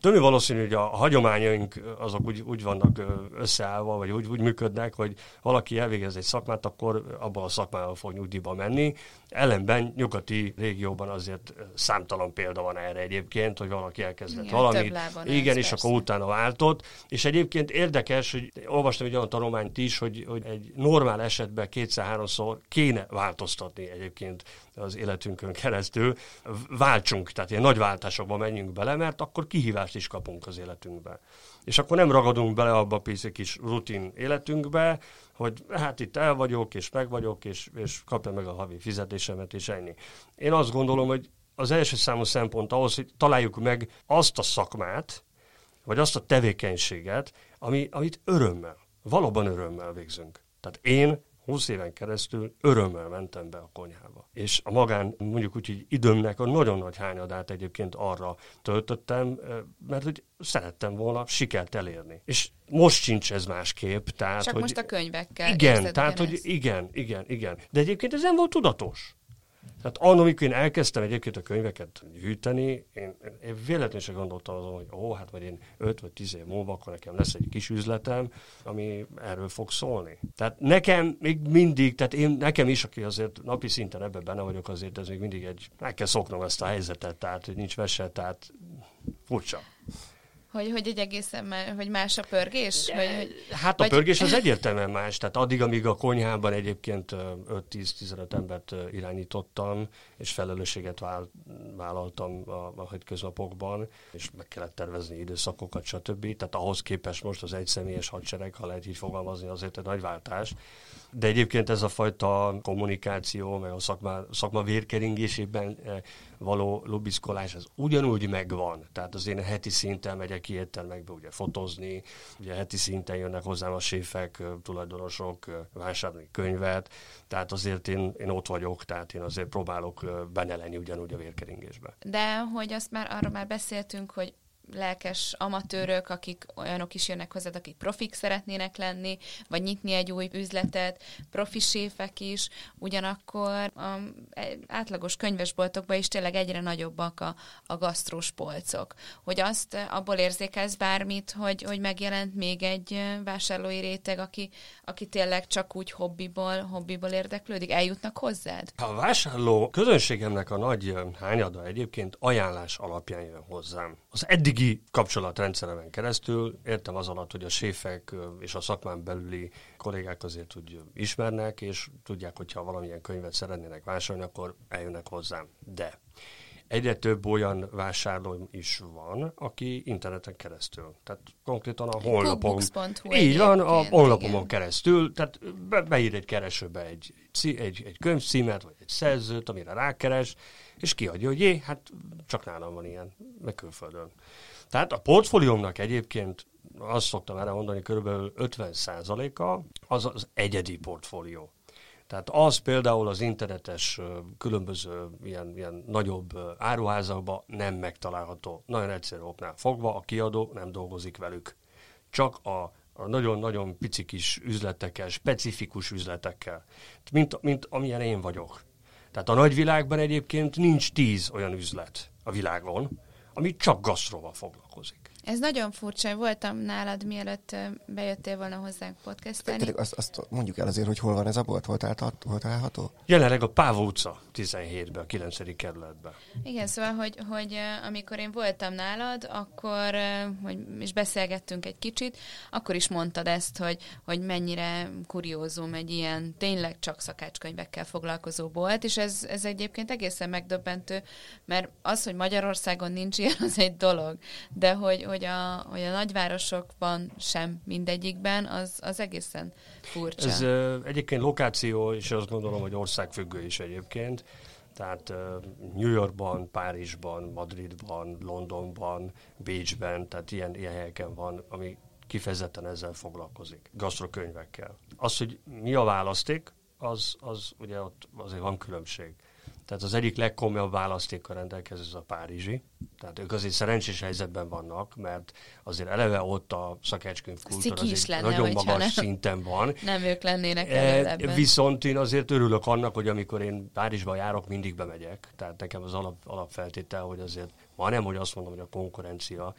A: Többé valószínű, hogy a hagyományaink azok úgy, úgy vannak összeállva, vagy úgy, úgy működnek, hogy valaki elvégez egy szakmát, akkor abban a szakmával fog nyugdíjba menni. Ellenben nyugati régióban azért számtalan példa van erre egyébként, hogy valaki elkezdett igen, valamit. Igen, és persze. Akkor utána váltott. És egyébként érdekes, hogy olvastam egy olyan tanulmányt is, hogy, hogy egy normál esetben kétszer-háromszor kéne változtatni egyébként az életünkön keresztül. Váltsunk, tehát ilyen nagy váltásokba menjünk bele, mert akkor kihívást is kapunk az életünkbe. És akkor nem ragadunk bele abba a pici kis rutin életünkbe, hogy hát itt el vagyok, és meg vagyok, és, és kapja meg a havi fizetésemet, és ennyi. Én azt gondolom, hogy az első számú szempont ahhoz, hogy találjuk meg azt a szakmát, vagy azt a tevékenységet, ami, amit örömmel, valóban örömmel végzünk. Tehát én húsz éven keresztül örömmel mentem be a konyhába. És a magán, mondjuk úgy, hogy időmnek a nagyon nagy hányadát egyébként arra töltöttem, mert hogy szerettem volna sikert elérni. És most sincs ez másképp. Tehát,
C: csak
A: hogy
C: most a könyvekkel.
A: Igen, tehát, hogy igen, igen, igen. De egyébként ez nem volt tudatos. Tehát annak, amikor én elkezdtem egyébként a könyveket gyűjteni, én, én véletlenül sem gondoltam azon, hogy ó, hát vagy én öt vagy tíz év múlva, akkor nekem lesz egy kis üzletem, ami erről fog szólni. Tehát nekem még mindig, tehát én, nekem is, aki azért napi szinten ebben benne vagyok, azért ez még mindig egy, meg kell szoknom ezt a helyzetet, tehát hogy nincs mese, tehát furcsa.
C: Hogy, hogy egy egészen, hogy más a pörgés?
A: De,
C: hogy, hogy,
A: hát a vagy... pörgés az egyértelműen más. Tehát addig, amíg a konyhában egyébként öt-tíz-tizenöt embert irányítottam, és felelősséget vállaltam a, a hétköznapokban, és meg kellett tervezni időszakokat, stb. Tehát ahhoz képest most az egyszemélyes hadsereg, ha lehet így fogalmazni, azért egy nagy váltás. De egyébként ez a fajta kommunikáció, meg a szakma, szakma vérkeringésében való lubiszkolás, ez ugyanúgy megvan. Tehát az én heti szinten megyek ki éttermekbe ugye fotózni, ugye heti szinten jönnek hozzám a séfek, tulajdonosok, vásárolni könyvet, tehát azért én, én ott vagyok, tehát én azért próbálok benne lenni ugyanúgy a vérkeringésbe.
C: De hogy azt már arról már beszéltünk, hogy lelkes amatőrök, akik olyanok is jönnek hozzád, akik profik szeretnének lenni, vagy nyitni egy új üzletet, profi séfek is, ugyanakkor a átlagos könyvesboltokban is tényleg egyre nagyobbak a, a gasztrós polcok. Hogy azt abból érzékelsz bármit, hogy, hogy megjelent még egy vásárlói réteg, aki, aki tényleg csak úgy hobbiból, hobbiból érdeklődik, eljutnak hozzád?
A: A vásárló közönségemnek a nagy hányada egyébként ajánlás alapján jön hozzám. Az eddig kapcsolatrendszeremen keresztül értem az alatt, hogy a séfek és a szakmán belüli kollégák azért úgy ismernek, és tudják, hogyha valamilyen könyvet szeretnének vásárolni, akkor eljönnek hozzám. De egyre több olyan vásárló is van, aki interneten keresztül. Tehát konkrétan a honlapon. Így van, a honlapomon keresztül, tehát be, beír egy keresőbe egy, egy, egy könyvcímet, vagy egy szerzőt, amire rákeres, és kiadja, hogy jé, hát csak nálam van ilyen, meg külföldön. Tehát a portfóliómnak egyébként azt szoktam erre mondani, körülbelül ötven százaléka az az egyedi portfólió. Tehát az például az internetes különböző ilyen, ilyen nagyobb áruházakban nem megtalálható. Nagyon egyszerű oknál fogva, a kiadó nem dolgozik velük. Csak a, a nagyon-nagyon pici kis üzletekkel, specifikus üzletekkel, mint, mint amilyen én vagyok. Tehát a nagyvilágban egyébként nincs tíz olyan üzlet a világon, ami csak gasztróval foglalkozik.
C: Ez nagyon furcsa. Voltam nálad, mielőtt bejöttél volna hozzánk podcastelni.
B: Azt, azt mondjuk el azért, hogy hol van ez a bolt, hol található?
A: Jelenleg a Páva utca tizenhétben, a kilencedik kerületben.
C: Igen, szóval, hogy, hogy amikor én voltam nálad, akkor, hogy is beszélgettünk egy kicsit, akkor is mondtad ezt, hogy, hogy mennyire kuriózum egy ilyen tényleg csak szakácskönyvekkel foglalkozó bolt, és ez, ez egyébként egészen megdöbbentő, mert az, hogy Magyarországon nincs ilyen, az egy dolog, de hogy, hogy A, hogy a nagyvárosokban sem mindegyikben, az, az egészen furcsa.
A: Ez uh, egyébként lokáció, és azt gondolom, hogy országfüggő is egyébként. Tehát uh, New Yorkban, Párizsban, Madridban, Londonban, Bécsben, tehát ilyen, ilyen helyeken van, ami kifejezetten ezzel foglalkozik, gasztrokönyvekkel. Az, hogy mi a választék, az, az ugye ott azért van különbség. Tehát az egyik legkomolyabb választékkal rendelkező az a párizsi. Tehát ők azért szerencsés helyzetben vannak, mert azért eleve ott a szakácskönyv kultúra nagyon magas nem, szinten van.
C: Nem ők lennének előbb.
A: Viszont én azért örülök annak, hogy amikor én Párizsba járok, mindig bemegyek. Tehát nekem az alap, alapfeltétel, hogy azért ma nem, hogy azt mondom, hogy a konkurencia,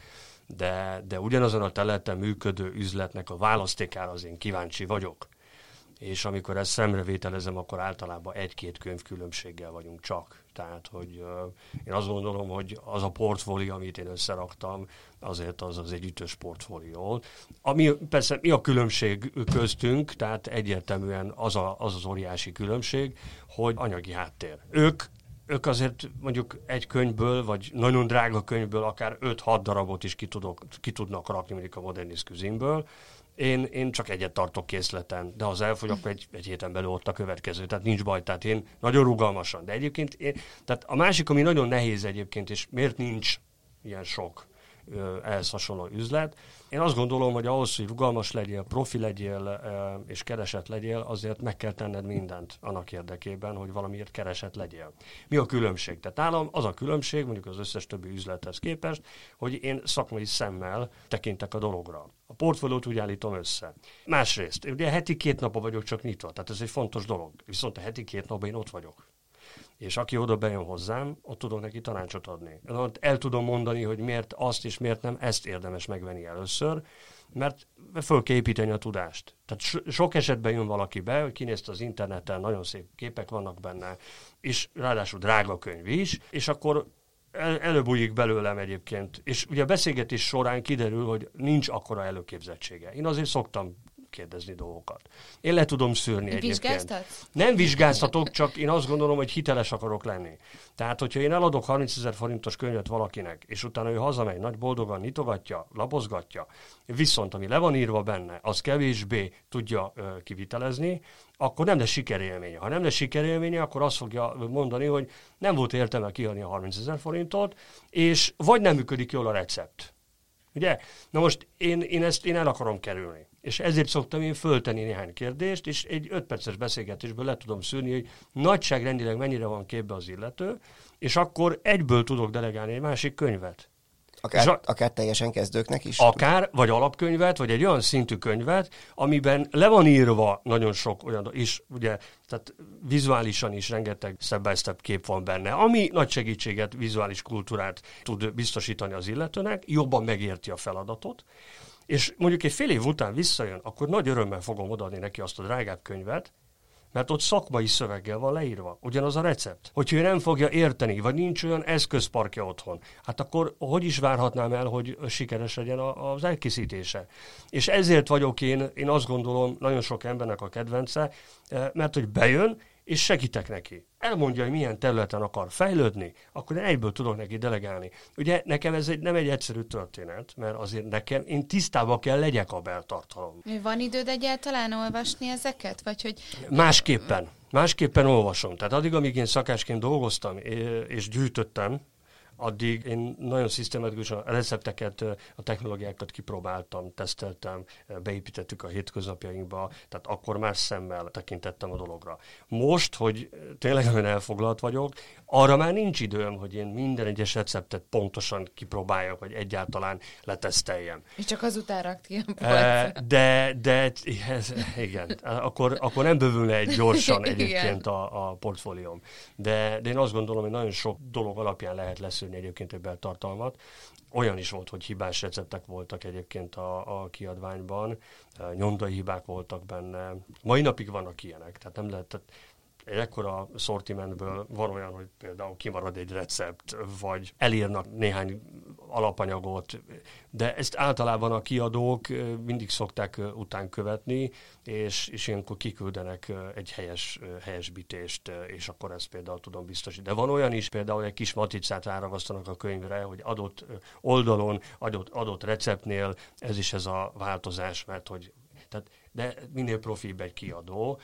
A: de, de ugyanazon a területen működő üzletnek a választékára az én kíváncsi vagyok. És amikor ezt szemrevételezem, akkor általában egy-két könyv különbséggel vagyunk csak. Tehát, hogy uh, én azt gondolom, hogy az a portfólió, amit én összeraktam, azért az az egy ütős portfólió. Ami, persze mi a különbség köztünk, tehát egyértelműen az, a, az az óriási különbség, hogy anyagi háttér. Ők Ők azért mondjuk egy könyvből, vagy nagyon drága könyvből akár öt-hat darabot is ki, tudok, ki tudnak rakni mondjuk a Modernist Cuisine-ből. Én, én csak egyet tartok készleten, de ha az elfogy, akkor egy, egy héten belül ott a következő, tehát nincs baj, tehát én nagyon rugalmasan. De egyébként, én, tehát a másik, ami nagyon nehéz egyébként, és miért nincs ilyen sok ö, ehhez hasonló üzlet, én azt gondolom, hogy ahhoz, hogy rugalmas legyél, profi legyél ö, és keresett legyél, azért meg kell tenned mindent annak érdekében, hogy valamiért keresett legyél. Mi a különbség? Tehát nálam az a különbség, mondjuk az összes többi üzlethez képest, hogy én szakmai szemmel tekintek a dologra. A portfóliót úgy állítom össze. Másrészt, ugye heti két napban vagyok csak nyitva, tehát ez egy fontos dolog. Viszont a heti két napban én ott vagyok. És aki oda bejön hozzám, ott tudok neki tanácsot adni. El tudom mondani, hogy miért azt és miért nem ezt érdemes megvenni először, mert föl kell építeni a tudást. Tehát so- sok esetben jön valaki be, hogy kinézte az interneten, nagyon szép képek vannak benne, és ráadásul drága könyv is, és akkor el- előbújik belőlem egyébként. És ugye a beszélgetés során kiderül, hogy nincs akkora előképzettsége. Én azért szoktam kérdezni dolgokat. Én le tudom szűrni egyébként.
C: Vizsgáztatsz?
A: Nem vizsgáztatok, csak én azt gondolom, hogy hiteles akarok lenni. Tehát, hogyha én eladok harmincezer forintos könyvet valakinek, és utána ő hazamegy, nagy boldogan nyitogatja, lapozgatja, viszont ami le van írva benne, az kevésbé tudja ö, kivitelezni, akkor nem lesz sikerélménye. Ha nem lesz sikerélménye, akkor azt fogja mondani, hogy nem volt értelme kiadni a harmincezer forintot, és vagy nem működik jól a recept. Ugye? Na most én, én ezt én el akarom kerülni. És ezért szoktam én föltenni néhány kérdést, és egy öt perces beszélgetésből le tudom szűrni, hogy nagyságrendileg mennyire van képbe az illető, és akkor egyből tudok delegálni egy másik könyvet.
B: Akár, a, akár teljesen kezdőknek is?
A: Akár, vagy alapkönyvet, vagy egy olyan szintű könyvet, amiben le van írva nagyon sok olyan, és ugye, tehát vizuálisan is rengeteg step-by-step kép van benne, ami nagy segítséget, vizuális kultúrát tud biztosítani az illetőnek, jobban megérti a feladatot, és mondjuk egy fél év után visszajön, akkor nagy örömmel fogom odaadni neki azt a drágább könyvet, mert ott szakmai szöveggel van leírva, ugyanaz a recept. Hogyha ő nem fogja érteni, vagy nincs olyan eszközparkja otthon, hát akkor hogy is várhatnám el, hogy sikeres legyen az elkészítése. És ezért vagyok én, én azt gondolom, nagyon sok embernek a kedvence, mert hogy bejön, és segítek neki. Elmondja, hogy milyen területen akar fejlődni, akkor én egyből tudok neki delegálni. Ugye nekem ez egy, nem egy egyszerű történet, mert azért nekem, én tisztában kell legyek a beltartalom.
C: Van időd egyáltalán olvasni ezeket? Vagy hogy...
A: Másképpen. Másképpen olvasom. Tehát addig, amíg én szakásként dolgoztam és gyűjtöttem, addig én nagyon szisztematikusan a recepteket, a technológiákat kipróbáltam, teszteltem, beépítettük a hétköznapjainkba, tehát akkor más szemmel tekintettem a dologra. Most, hogy tényleg nagyon elfoglalt vagyok, arra már nincs időm, hogy én minden egyes receptet pontosan kipróbáljak, vagy egyáltalán leteszteljem.
C: És csak azután rakt ki a polcra.
A: De, de ez, igen, akkor, akkor nem bővülne egy gyorsan egyébként a, a portfólióm. De, de én azt gondolom, hogy nagyon sok dolog alapján lehet leszűrni egyébként egy beltartalmat. Olyan is volt, hogy hibás receptek voltak egyébként a, a kiadványban, nyomdai hibák voltak benne. Mai napig vannak ilyenek, tehát nem lehet, tehát egy ekkora szortimentből van olyan, hogy például kimarad egy recept, vagy elírnak néhány alapanyagot, de ezt általában a kiadók mindig szokták után követni, és, és ilyenkor kiküldenek egy helyes helyesbítést, és akkor ezt például tudom biztosítani. De van olyan is, például egy kis matricát ráragasztanak a könyvre, hogy adott oldalon, adott, adott receptnél ez is ez a változás, mert hogy tehát, de minél profibb egy kiadó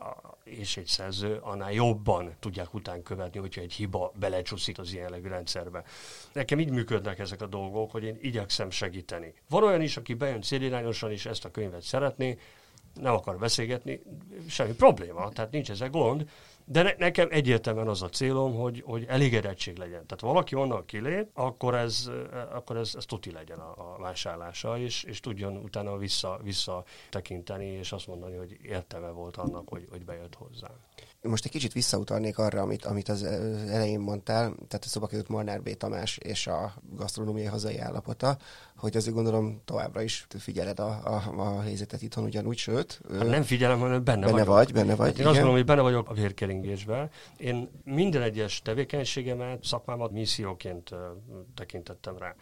A: és egy szerző, annál jobban tudják után követni, hogyha egy hiba belecsúszik az ilyen jellegű rendszerbe. Nekem így működnek ezek a dolgok, hogy én igyekszem segíteni. Van olyan is, aki bejön célirányosan is ezt a könyvet szeretné, nem akar beszélgetni, semmi probléma, tehát nincs ezzel gond, De ne, nekem egyértelműen az a célom, hogy, hogy elégedettség legyen. Tehát valaki onnan kilép, akkor ez, akkor ez, ez tuti legyen a, a vásárlása, és, és tudjon utána vissza, vissza tekinteni, és azt mondani, hogy értelme volt annak, hogy, hogy bejött hozzá.
B: Most egy kicsit visszautalnék arra, amit, amit az elején mondtál, tehát a szóba került Molnár B. Tamás és a gasztronómiai hazai állapota, hogy azért gondolom továbbra is figyeled a, a, a helyzetet itthon ugyanúgy, sőt...
A: Hát nem figyelem, hanem benne,
B: benne
A: vagyok.
B: vagy, benne vagy.
A: Hát én azt gondolom, hogy benne vagyok a vérkeringésben. Én minden egyes tevékenységemet, szakmámat misszióként uh, tekintettem rá.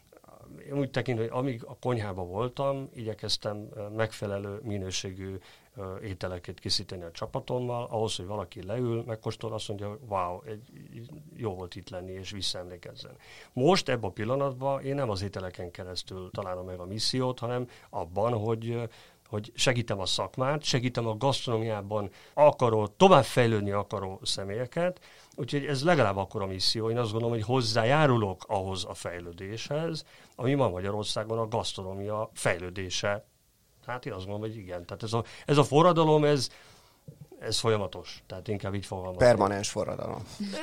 A: Én úgy tekintem, hogy amíg a konyhában voltam, igyekeztem megfelelő minőségű ételeket készíteni a csapatommal, ahhoz, hogy valaki leül, megkóstol, azt mondja, hogy wow, egy, jó volt itt lenni, és visszaemlékezzen. Most ebben a pillanatban én nem az ételeken keresztül találom meg a missziót, hanem abban, hogy hogy segítem a szakmát, segítem a gasztronómiában akaró, továbbfejlődni akaró személyeket, úgyhogy ez legalább akkora misszió. Én azt gondolom, hogy hozzájárulok ahhoz a fejlődéshez, ami ma Magyarországon a gasztronómia fejlődése. Hát én azt gondolom, hogy igen. Tehát ez a, ez a forradalom, ez, ez folyamatos. Tehát inkább így fogalmazom.
B: Permanens forradalom.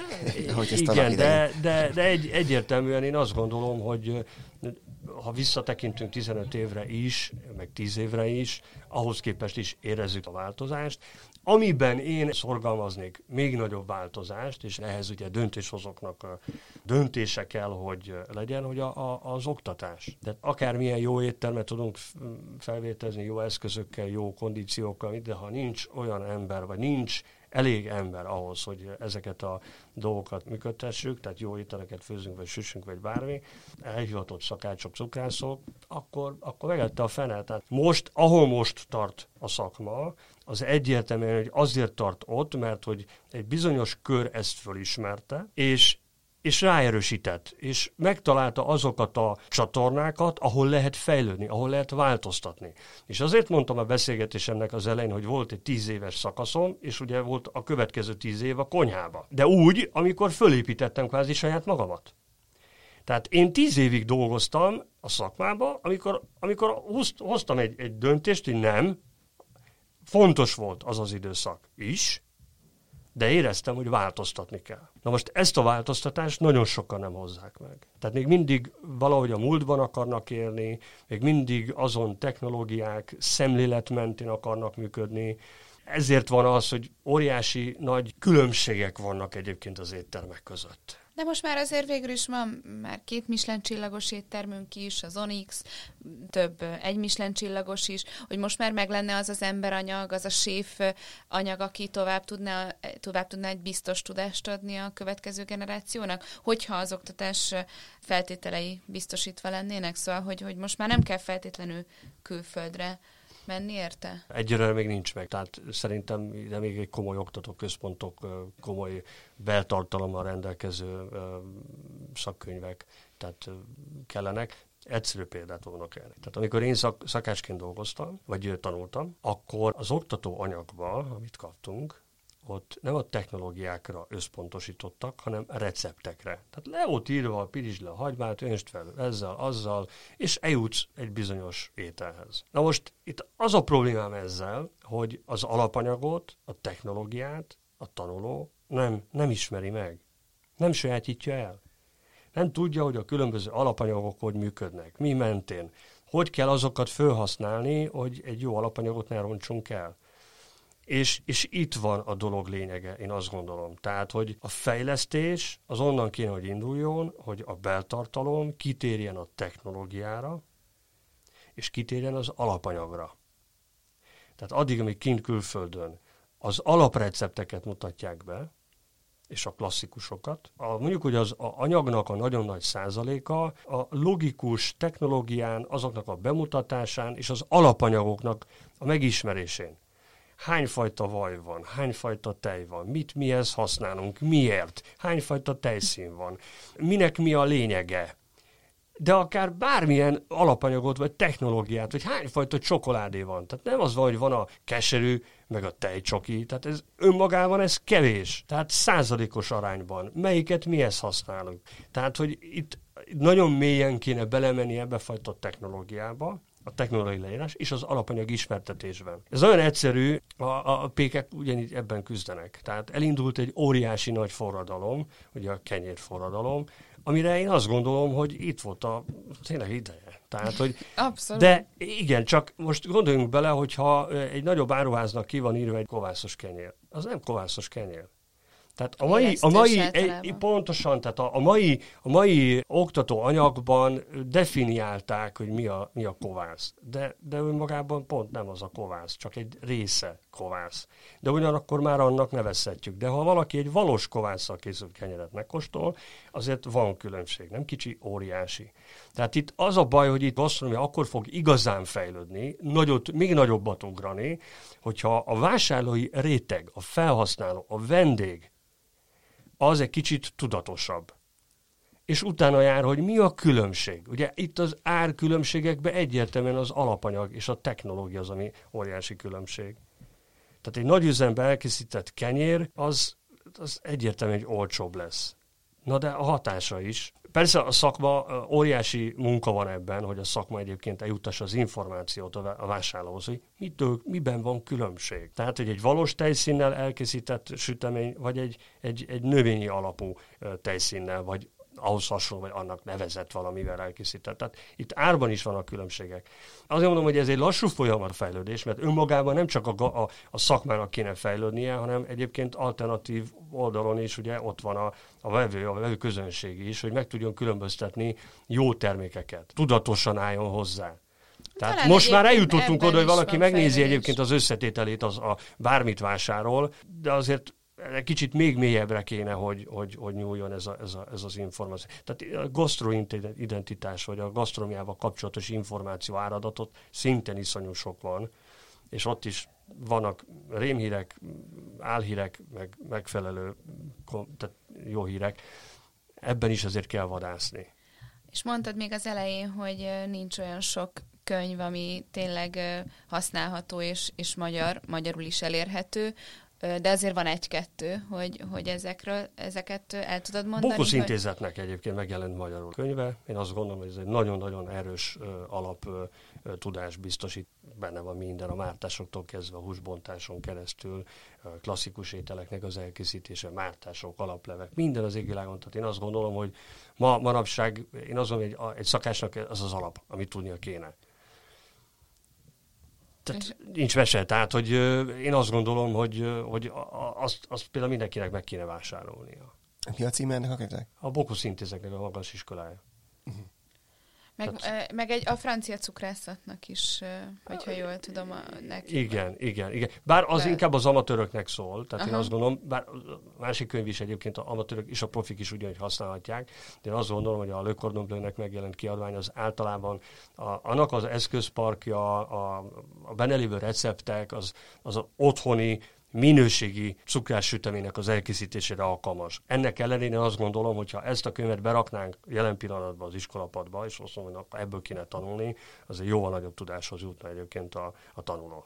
A: Igen, de, de, de egy, egyértelműen én azt gondolom, hogy ha visszatekintünk tizenöt évre is, meg tíz évre is, ahhoz képest is érezzük a változást. Amiben én szorgalmaznék még nagyobb változást, és ehhez ugye döntéshozóknak a döntése kell, hogy legyen, hogy a, a, az oktatás. De akármilyen jó éttermet tudunk felvételezni, jó eszközökkel, jó kondíciókkal, de ha nincs olyan ember, vagy nincs elég ember ahhoz, hogy ezeket a dolgokat működtessük, tehát jó ételeket főzünk, vagy süssünk, vagy bármi, elhivatott szakácsok, cukrászok, akkor, akkor megette a fene. Tehát most, ahol most tart a szakma, az egyértelműen, hogy azért tart ott, mert hogy egy bizonyos kör ezt fölismerte, és és ráerősített, és megtalálta azokat a csatornákat, ahol lehet fejlődni, ahol lehet változtatni. És azért mondtam a beszélgetésemnek az elején, hogy volt egy tíz éves szakaszom, és ugye volt a következő tíz év a konyhába. De úgy, amikor fölépítettem kvázi saját magamat. Tehát én tíz évig dolgoztam a szakmába, amikor, amikor hoztam egy, egy döntést, hogy nem, fontos volt az az időszak is, de éreztem, hogy változtatni kell. Na most ezt a változtatást nagyon sokan nem hozzák meg. Tehát még mindig valahogy a múltban akarnak élni, még mindig azon technológiák szemlélet mentén akarnak működni. Ezért van az, hogy óriási nagy különbségek vannak egyébként az éttermek között.
C: De most már azért végül is van már két Michelin csillagos éttermünk is, az Onyx, több egy Michelin csillagos is, hogy most már meg lenne az az emberanyag, az a séf anyag, aki tovább tudná, tovább tudná egy biztos tudást adni a következő generációnak, hogyha az oktatás feltételei biztosítva lennének, szóval, hogy, hogy most már nem kell feltétlenül külföldre menni érte?
A: Egyelőre még nincs meg, tehát szerintem de még egy komoly oktatóközpontok, komoly beltartalommal rendelkező szakkönyvek tehát kellenek. Egyszerű példát vonok erre. Tehát amikor én szak, szakácsként dolgoztam, vagy tanultam, akkor az oktató anyagban, amit kaptunk, ott nem a technológiákra összpontosítottak, hanem a receptekre. Tehát le volt írva, pirítsd le a hagymát, öntsd fel ezzel, azzal, és eljutsz egy bizonyos ételhez. Na most itt az a problémám ezzel, hogy az alapanyagot, a technológiát a tanuló nem, nem ismeri meg. Nem sajátítja el. Nem tudja, hogy a különböző alapanyagok hogy működnek, mi mentén. Hogy kell azokat felhasználni, hogy egy jó alapanyagot ne rontsunk el. És, és itt van a dolog lényege, én azt gondolom. Tehát, hogy a fejlesztés az onnan kéne, hogy induljon, hogy a beltartalom kitérjen a technológiára, és kitérjen az alapanyagra. Tehát addig, amíg kint külföldön az alaprecepteket mutatják be, és a klasszikusokat, a, mondjuk, hogy az a anyagnak a nagyon nagy százaléka a logikus technológián, azoknak a bemutatásán, és az alapanyagoknak a megismerésén. Hányfajta vaj van, hányfajta tej van, mit mihez használunk, miért, hányfajta tejszín van, minek mi a lényege. De akár bármilyen alapanyagot, vagy technológiát, vagy hányfajta csokoládé van. Tehát nem az van, hogy van a keserű, meg a tejcsoki. Tehát ez önmagában ez kevés. Tehát százalékos arányban. Melyiket mihez használunk. Tehát, hogy itt nagyon mélyen kéne belemenni ebbe fajta technológiába, a technológiai leírás és az alapanyag ismertetésben. Ez nagyon egyszerű, a, a pékek ugyanígy ebben küzdenek. Tehát elindult egy óriási nagy forradalom, ugye a kenyérforradalom, amire én azt gondolom, hogy itt volt a tényleg ideje. Tehát, hogy
C: Abszolút.
A: De igen, csak most gondoljunk bele, hogyha egy nagyobb áruháznak ki van írva egy kovászos kenyér. Az nem kovászos kenyér. Tehát a mai, a mai egy, pontosan, tehát a, a, mai, a mai oktató anyagban definiálták, hogy mi a, mi a kovász. De, de önmagában pont nem az a kovász, csak egy része kovász. De ugyanakkor már annak nevezhetjük. De ha valaki egy valós kovásszal készült kenyeret megkóstol, azért van különbség. Nem kicsi, óriási. Tehát itt az a baj, hogy itt gasztronómia akkor fog igazán fejlődni, nagyot, még nagyobbat ugrani, hogyha a vásárlói réteg, a felhasználó, a vendég, az egy kicsit tudatosabb. És utána jár, hogy mi a különbség. Ugye itt az árkülönbségekben egyértelműen az alapanyag és a technológia az, ami óriási különbség. Tehát egy nagy üzemben elkészített kenyér, az, az egyértelműen egy olcsóbb lesz. Na de a hatása is. Persze a szakma, óriási munka van ebben, hogy a szakma egyébként eljutassa az információt a vásárlóhoz, hogy mitől, miben van különbség. Tehát, hogy egy valós tejszínnel elkészített sütemény, vagy egy, egy, egy növényi alapú tejszínnel, vagy ahhoz hasonló, vagy annak nevezett valamivel elkészített. Tehát itt árban is vannak különbségek. Azért mondom, hogy ez egy lassú folyamat fejlődés, mert önmagában nem csak a, a, a szakmának kéne fejlődnie, hanem egyébként alternatív oldalon is ugye ott van a, a vevő, a vevő közönség is, hogy meg tudjon különböztetni jó termékeket. Tudatosan álljon hozzá. Tehát talán most már eljutottunk oda, hogy valaki megnézi fejlődés. Egyébként az összetételét, az a bármit vásárol, de azért kicsit még mélyebbre kéne, hogy, hogy, hogy nyúljon ez, a, ez, a, ez az információ. Tehát a gasztroidentitás, vagy a gasztronómiával kapcsolatos információ áradatot szintén iszonyú sok van, és ott is vannak rémhírek, álhírek, meg megfelelő, tehát jó hírek. Ebben is azért kell vadászni. És
C: mondtad még az elején, hogy nincs olyan sok könyv, ami tényleg használható és, és magyar, magyarul is elérhető, de azért van egy-kettő, hogy, hogy ezekről, ezeket el tudod mondani.
A: Bókusz Intézetnek hogy... egyébként megjelent magyarul könyve. Én azt gondolom, hogy ez egy nagyon-nagyon erős alap tudás biztosít. Benne van minden, a mártásoktól kezdve a húsbontáson keresztül, klasszikus ételeknek az elkészítése, mártások, alaplevek, minden az égvilágon. Tehát én azt gondolom, hogy ma manapság, én azt gondolom, hogy egy szakásnak az az alap, amit tudnia kéne. Tehát nincs mese, tehát hogy én azt gondolom, hogy, hogy azt, azt például mindenkinek meg kéne vásárolnia.
B: Mi a címe ennek a könyvnek?
A: A Bókusz Intézetnek a magas iskolája. Uh-huh.
C: Meg, tehát... meg egy, a francia cukrászatnak is, hogyha jól tudom, a, neki.
A: Igen, igen, igen. Bár az De... inkább az amatőröknek szól, tehát Aha. én azt gondolom, bár a másik könyv is egyébként a amatőrök és a profik is ugyanúgy használhatják, de én azt gondolom, hogy a Le Cordon Bleu-nek megjelent kiadvány az általában a, annak az eszközparkja, a, a benne lévő receptek, az, az a otthoni minőségi cukrássüteménynek az elkészítésére alkalmas. Ennek ellenére azt gondolom, hogyha ezt a könyvet beraknánk jelen pillanatban az iskolapadba, és azt mondom, hogy ebből kéne tanulni, az egy jóval nagyobb tudáshoz jutna egyébként a, a tanuló.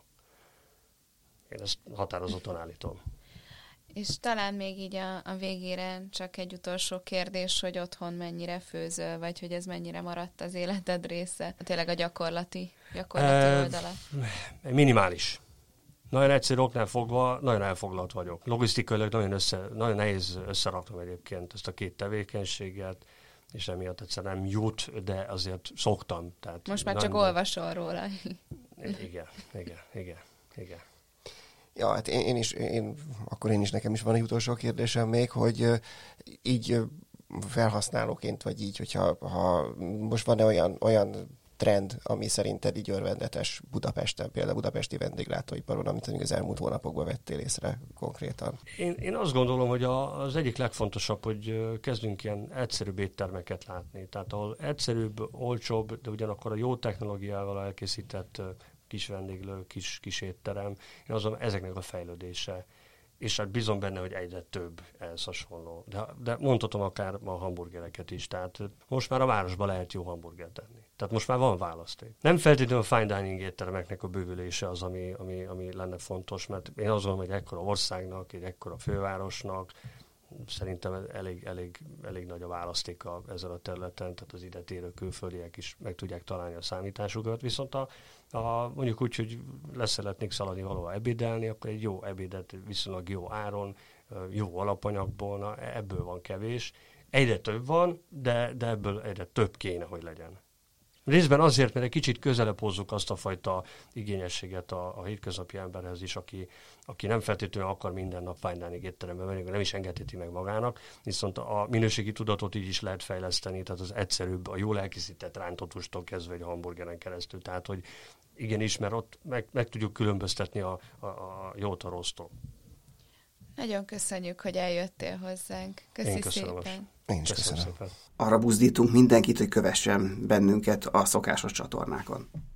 A: Én ezt határozottan állítom.
C: És talán még így a, a végére csak egy utolsó kérdés, hogy otthon mennyire főzöl, vagy hogy ez mennyire maradt az életed része? Tényleg a gyakorlati, gyakorlati e, oldala.
A: Minimális. Nagyon egyszerű oknál fogva, nagyon elfoglalt vagyok. Logisztikailag nagyon, össze, nagyon nehéz összeraknom egyébként ezt a két tevékenységet, és emiatt egyszerűen nem jut, de azért szoktam. Tehát
C: most már
A: nagyon,
C: csak olvasol róla.
A: Igen, igen, igen, igen.
B: Ja, hát én, én is, én, akkor én is, nekem is van egy utolsó kérdésem még, hogy így felhasználóként, vagy így, hogyha ha most van-e olyan, olyan trend, ami szerinted így örvendetes Budapesten, például budapesti vendéglátóiparon, amit az elmúlt hónapokban vettél észre konkrétan?
A: Én, én azt gondolom, hogy a, az egyik legfontosabb, hogy kezdünk ilyen egyszerűbb éttermeket látni. Tehát ahol egyszerűbb, olcsóbb, de ugyanakkor a jó technológiával elkészített kis vendéglő, kis, kis étterem. Én azt mondom, ezeknek a fejlődése. És hát bízom benne, hogy egyre több ehhez hasonló. De, de mondhatom akár a hamburgereket is. Tehát most már a városban lehet jó hamburgert tenni. Tehát most már van választék. Nem feltétlenül a fine dining étteremeknek a bővülése az, ami, ami, ami lenne fontos, mert én azt gondolom, hogy ekkora országnak, egy ekkora fővárosnak szerintem elég, elég, elég nagy a választéka ezen a területen, tehát az ide térő külföldiek is meg tudják találni a számításukat, viszont a, a, mondjuk úgy, hogy leszeretnék szaladni valahol ebédelni, akkor egy jó ebédet viszonylag jó áron, jó alapanyagból, na, ebből van kevés. Egyre több van, de, de ebből egyre több kéne, hogy legyen. Részben azért, mert egy kicsit közelebb hozzuk azt a fajta igényességet a, a hétköznapi emberhez is, aki, aki nem feltétlenül akar minden nap fine dining étterembe menni, nem is engedheti meg magának, viszont a minőségi tudatot így is lehet fejleszteni, tehát az egyszerűbb, a jól elkészített rántott hústól kezdve egy hamburgeren keresztül, tehát hogy igenis, mert ott meg, meg tudjuk különböztetni a, a, a jót a rossztól.
C: Nagyon köszönjük, hogy eljöttél hozzánk. Köszi
A: Én köszönöm.
C: szépen.
B: Én is
A: Köszönöm
B: köszönöm.
A: szépen.
B: Arra buzdítunk mindenkit, hogy kövessen bennünket a szokásos csatornákon.